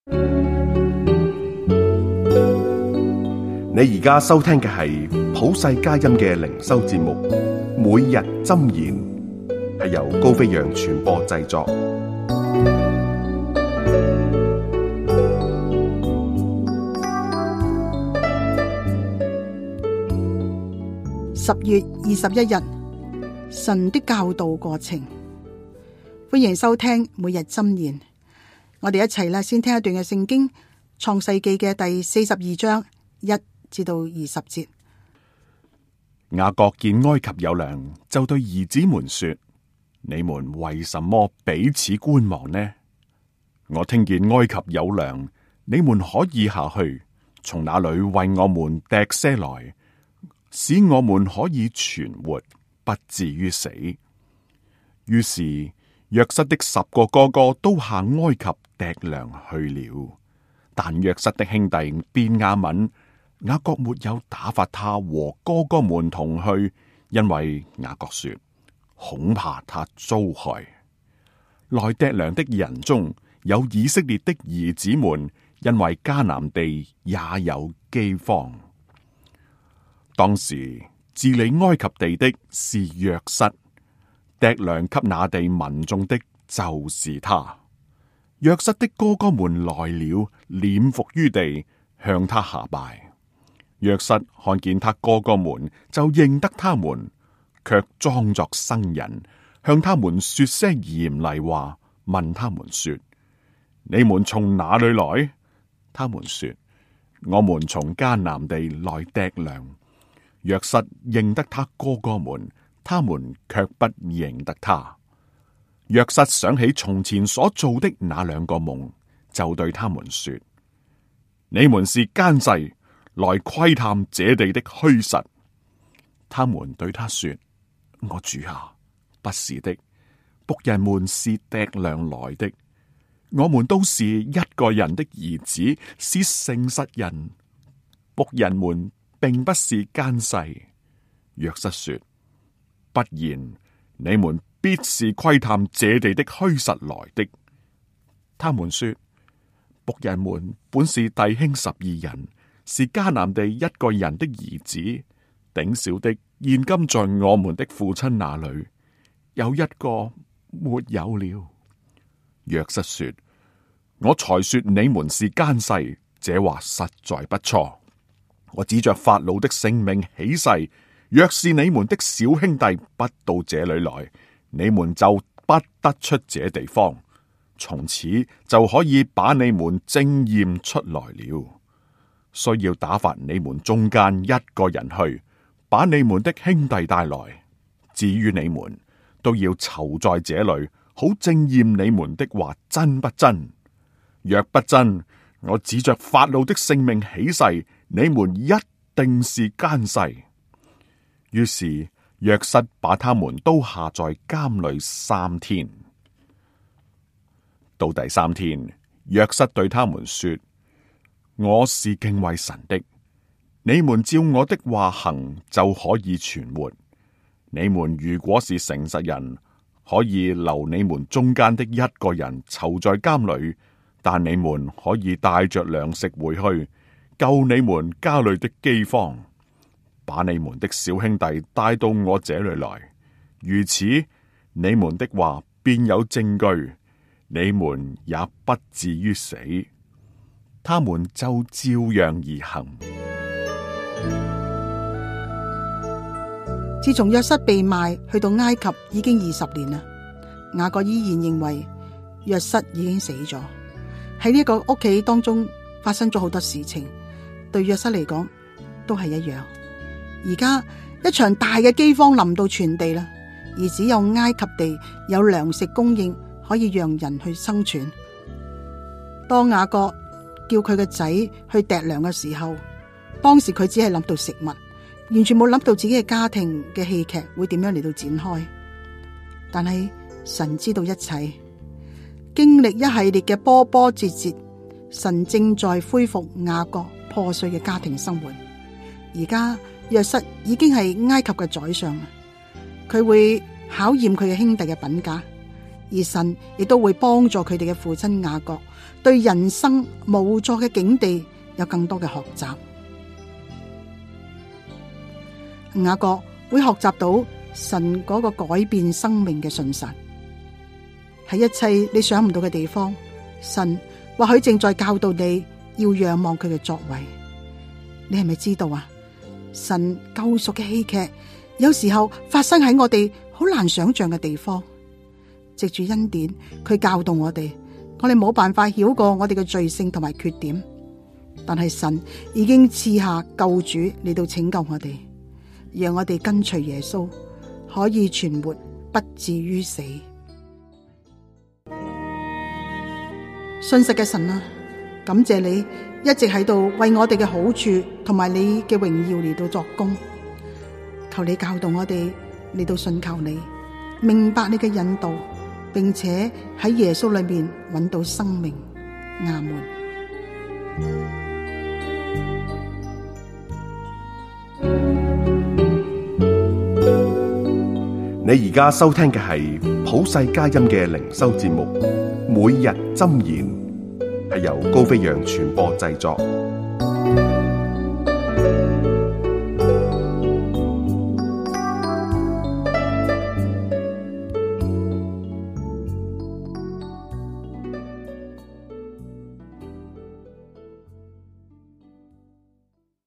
你而家收聽嘅係普世佳音嘅靈修節目，每日箴言，係由高飛揚傳播製作。 10月21日，神的教導過程。歡迎收聽每日箴言。我哋一齊啦，先聽一段嘅聖經，創世記嘅第42章1至到20節。 雅各見埃及有糧，就對兒子們說：你們為什麼彼此觀望呢？我聽見埃及有糧，你們可以下去，從那裏為我們糴些來，使我們可以存活，不至於死。於是約瑟的10個哥哥都下埃及糴糧去了，但約瑟的兄弟便雅憫，雅各沒有打發他和哥哥們同去，因為雅各說恐怕他遭害。來糴糧的人中有以色列的兒子們，因為迦南地也有饑荒。當時治理埃及地的是約瑟，糴糧給那地民眾的就是他。約瑟的哥哥們來了，臉伏於地，向他下拜。約瑟看見他哥哥們，就認得他們，卻裝作生人，向他們說些嚴厲話，問他們說：你們從哪裏來？他們說：我們從迦南地來糴糧。約瑟認得他哥哥們，他們卻不認得他。約瑟想起從前所做的那2個夢，就對他們說：你們是奸細，來窺探這地的虛實。他們對他說：我主啊，不是的，僕人們是糴糧來的。我們都是一個人的兒子，是誠實人。僕人們並不是奸細。約瑟說：不然，你們必是窺探這地的虛實來的。他們說：僕人們本是弟兄12人，是迦南地一個人的兒子，頂小的現今在我們的父親那裏，有一個沒有了。約瑟說：我才說你們是奸細，這話實在不錯。我指着法老的性命起誓，若是你們的小兄弟不到這裏來，你們就不得出這地方，從此就可以把你們證驗出來了。需要打發你們中間一個人去，把你們的兄弟帶來。至於你們，都要囚在這裏，好證驗你們的話真不真。若不真，我指着法老的性命起誓，你們一定是奸細。於是約瑟把他們都下在監裏3天。到第3天，約瑟對他們說：我是敬畏神的，你們照我的話行，就可以存活。你們如果是誠實人，可以留你們中間的一個人囚在監裏，但你們可以帶着糧食回去，救你們家裏的饑荒，把你們的小兄弟帶到我這裏來。如此，你們的話便有證據，你們也不至於死。他們就照樣而行。 自從約瑟被賣去到埃及已經20年啦，雅各依然認為約瑟已經死咗。喺呢個屋企當中發生咗好多事情，對約瑟嚟講都係一樣。而家一場大嘅饑荒臨到全地啦，而只有埃及地有糧食供應，可以讓人去生存。當雅各叫佢嘅仔去糴糧嘅時候，當時佢只係諗到食物，完全冇諗到自己嘅家庭嘅戲劇會點樣嚟到展開。但係神知道一切，經歷一系列嘅波波折折，神正在恢復雅各破碎嘅家庭生活。而家約瑟已經係埃及嘅宰相，佢會考驗佢嘅兄弟嘅品格， 而神亦都會幫助佢哋嘅父親雅各對人生無助嘅境地有更多嘅學習。雅各會學習到神嗰個改變生命嘅信實，喺一切你想唔到嘅地方，神或許正在教導你要仰望佢嘅作為。你係咪知道啊？神救贖嘅戲劇有時候發生喺我哋好難想象嘅地方，藉住恩典，佢教導我哋冇辦法繞過我哋嘅罪性同埋缺點，但係神已經賜下救主嚟到拯救我哋，讓我哋跟隨耶穌可以存活，不至於死。信實嘅神啊，感謝你一直喺度為我哋嘅好處同埋你嘅榮耀嚟到作工，求你教導我哋嚟到信靠你，明白你嘅引導，並且喺耶穌裏面揾到生命。阿門。 你而家收聽嘅係普世佳音嘅靈修節目《每日箴言》，係由高飛揚傳播製作。